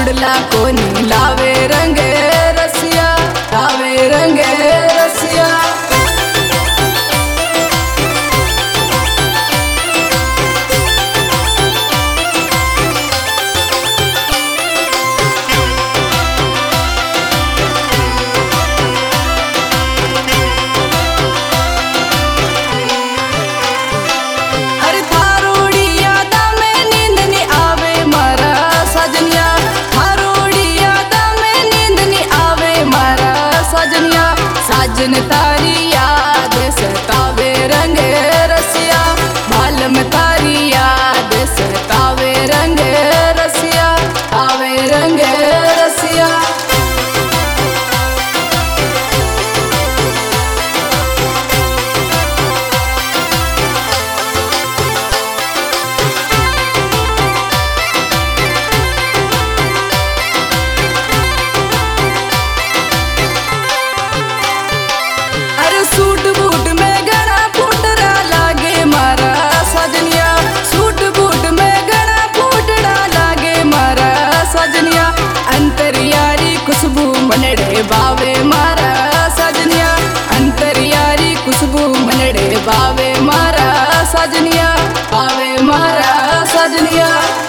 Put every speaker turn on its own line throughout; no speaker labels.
जुड़ला कोनी लावे रंग रसिया, लावे रंग रसिया। साजन तारी याद सतावे रंग रसिया, बालम तारी याद सतावे रंग रसिया, आवे रंग रसिया। सूट बूट में गड़ा फूटरा लागे मारा सजनिया, सूट बूट में गड़ा फूटरा लागे मारा सजनिया। अंतरियारी खुशबू मनड़े बावे मारा सजनिया, अंतरियारी खुशबू मनड़े बावे मारा सजनिया, बावे मारा सजनिया।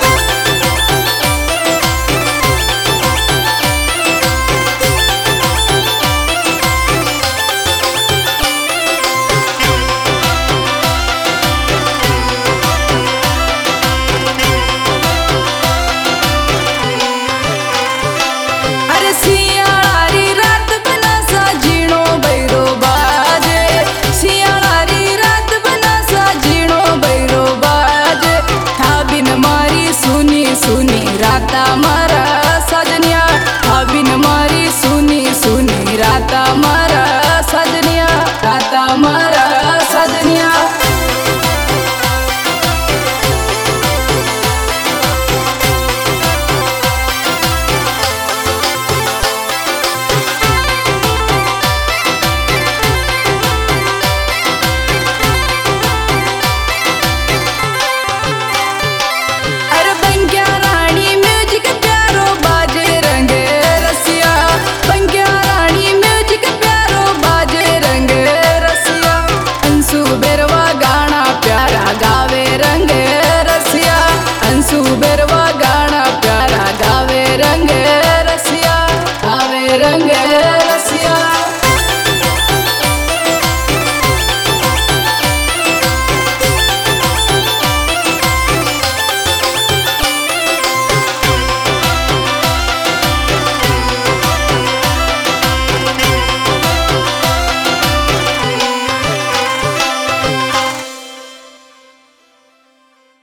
सियाळारी रात बना सा जीणो बैरो बाजे, सियाळारी रात बना सा जीणो बैरो बाजे। थाबिन मारी सुनी सुनी राता मारा सजनिया, थाबिन मारी सुनी सुनी राता मारा सजनिया, राता मारा।